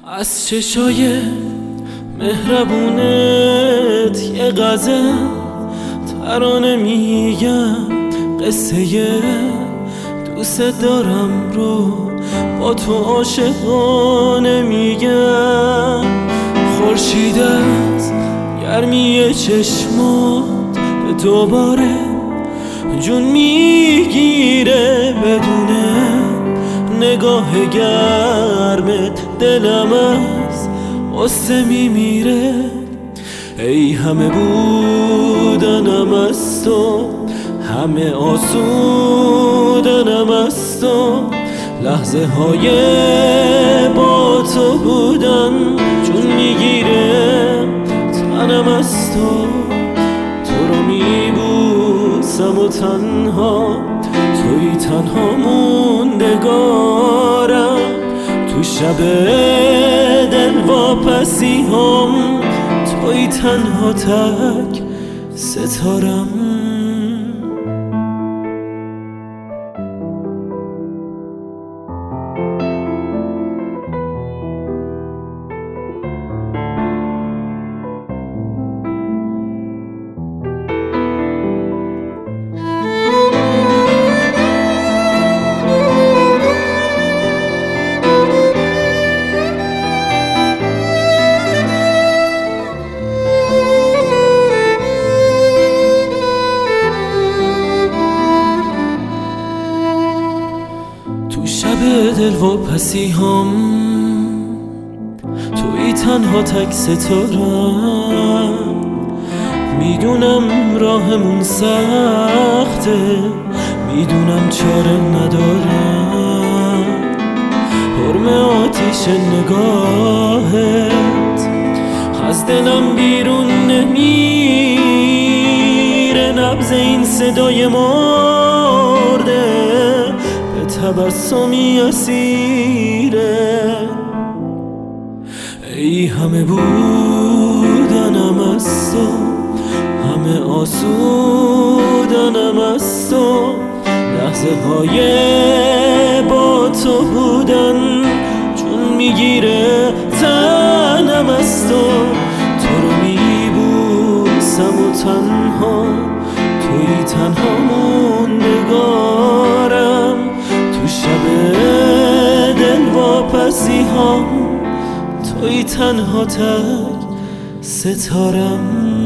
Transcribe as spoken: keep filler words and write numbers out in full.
از چشای مهربونت یه غزل ترانه میگم، قصه دوست دارم رو با تو عاشقانه میگم. خورشید از گرمی چشمات دوباره جون میگیره، بدونه نگاه گرمت دلم از غصه میمیره. ای همه بودنم از تو، همه آسودنم از تو، لحظه های با تو بودن جون میگیره تنم از تو. تو رو میبوسم و تنها توی تنها موندگارم، تو شب دل واپسی هم توی تنها تک ستارم. دل و پسی هم توی تنها تک ستارم. میدونم راهمون سخته، میدونم چاره ندارم، حرم آتیش نگاهت از دلم بیرون نمیره. نبض این صدای مرده تبسمی اسیره. ای همه بودنم از تو، همه آسودنم از تو، لحظه های با تو بودن چون میگیره تنم از تو. تو رو میبوسم و تنها توی تنها موندگارم، تو شب دل واپسی هم توی تنها تک ستارم.